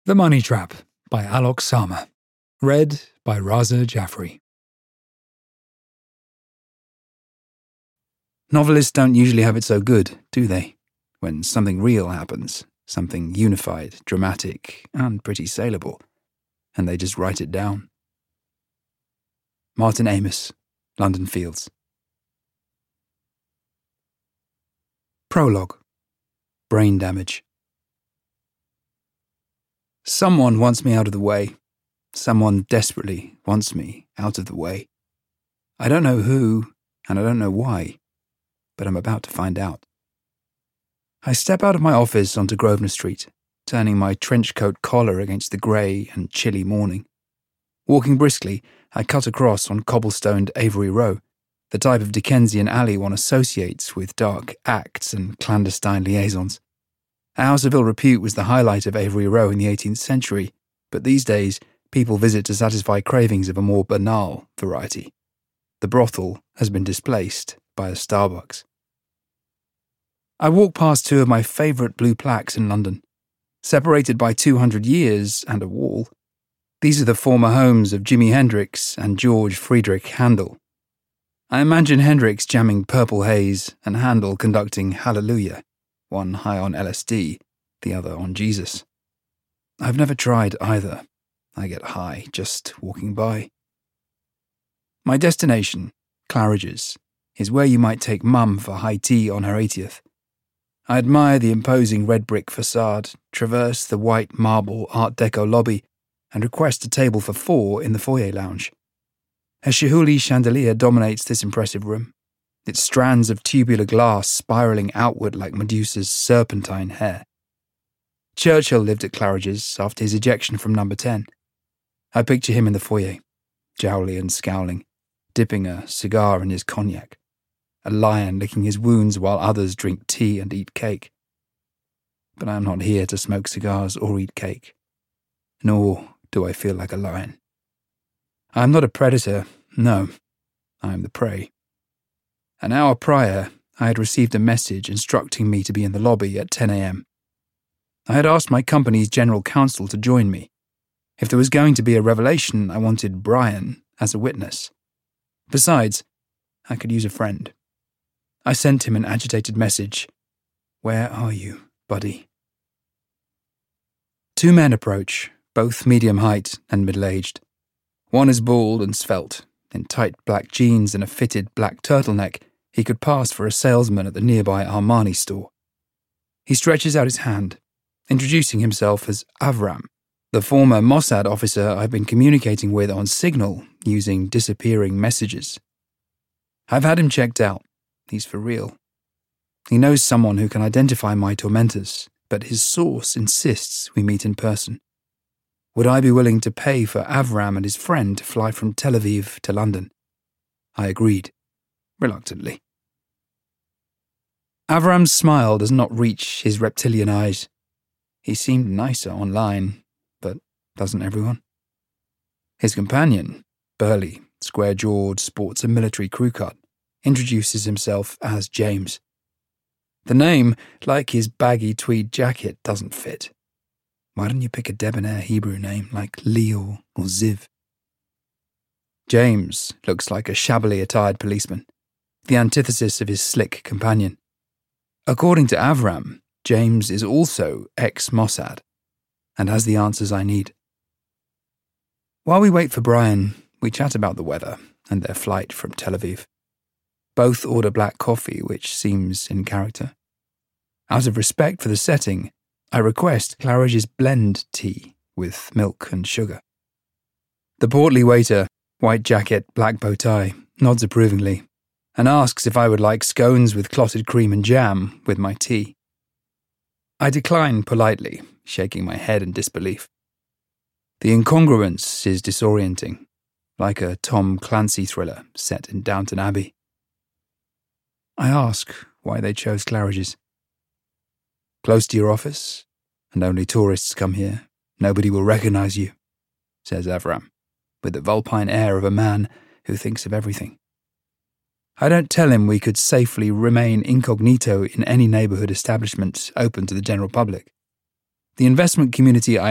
The Money Trap by Alok Sharma. Read by Raza Jaffrey. Novelists don't usually have it so good, do they? When something real happens, something unified, dramatic, and pretty saleable, and they just write it down. Martin Amis, London Fields. Prologue. Brain damage. Someone wants me out of the way. Someone desperately wants me out of the way. I don't know who, and I don't know why, but I'm about to find out. I step out of my office onto Grosvenor Street, turning my trench coat collar against the grey and chilly morning. Walking briskly, I cut across on cobblestoned Avery Row, the type of Dickensian alley one associates with dark acts and clandestine liaisons. A house of ill repute was the highlight of Avery Row in the 18th century, but these days people visit to satisfy cravings of a more banal variety. The brothel has been displaced by a Starbucks. I walk past two of my favourite blue plaques in London. Separated by 200 years and a wall, these are the former homes of Jimi Hendrix and George Friedrich Handel. I imagine Hendrix jamming Purple Haze and Handel conducting Hallelujah, one high on LSD, the other on Jesus. I've never tried either. I get high just walking by. My destination, Claridge's, is where you might take Mum for high tea on her 80th. I admire the imposing red brick facade, traverse the white marble Art Deco lobby, and request a table for 4 in the foyer lounge. A Chihuly chandelier dominates this impressive room, its strands of tubular glass spiralling outward like Medusa's serpentine hair. Churchill lived at Claridge's after his ejection from number 10. I picture him in the foyer, jowly and scowling, dipping a cigar in his cognac, a lion licking his wounds while others drink tea and eat cake. But I am not here to smoke cigars or eat cake, nor do I feel like a lion. I am not a predator, no, I am the prey. An hour prior, I had received a message instructing me to be in the lobby at 10 a.m. I had asked my company's general counsel to join me. If there was going to be a revelation, I wanted Brian as a witness. Besides, I could use a friend. I sent him an agitated message. "Where are you, buddy?" 2 men approach, both medium height and middle-aged. One is bald and svelte. In tight black jeans and a fitted black turtleneck, he could pass for a salesman at the nearby Armani store. He stretches out his hand, introducing himself as Avram, the former Mossad officer I've been communicating with on Signal using disappearing messages. I've had him checked out. He's for real. He knows someone who can identify my tormentors, but his source insists we meet in person. Would I be willing to pay for Avram and his friend to fly from Tel Aviv to London? I agreed, reluctantly. Avram's smile does not reach his reptilian eyes. He seemed nicer online, but doesn't everyone? His companion, burly, square-jawed, sports a military crew cut, introduces himself as James. The name, like his baggy tweed jacket, doesn't fit. Why don't you pick a debonair Hebrew name like Leo or Ziv? James looks like a shabbily attired policeman, the antithesis of his slick companion. According to Avram, James is also ex-Mossad and has the answers I need. While we wait for Brian, we chat about the weather and their flight from Tel Aviv. Both order black coffee, which seems in character. Out of respect for the setting, I request Claridge's blend tea with milk and sugar. The portly waiter, white jacket, black bow tie, nods approvingly and asks if I would like scones with clotted cream and jam with my tea. I decline politely, shaking my head in disbelief. The incongruence is disorienting, like a Tom Clancy thriller set in Downton Abbey. I ask why they chose Claridge's. "Close to your office, and only tourists come here. Nobody will recognize you," says Avram, with the vulpine air of a man who thinks of everything. I don't tell him we could safely remain incognito in any neighbourhood establishment open to the general public. The investment community I